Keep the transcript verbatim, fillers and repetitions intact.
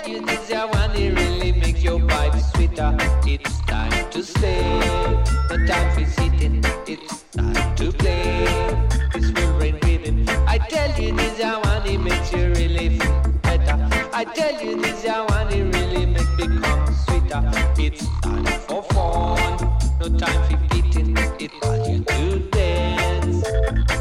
you this your one, it really makes your vibe sweeter. It's time to stay, no time for sitting. It's time to play, this will rain rhythm. I tell you this your one, it makes you really feel better. I tell you this your one, it really makes me come sweeter. It's time for fun, no time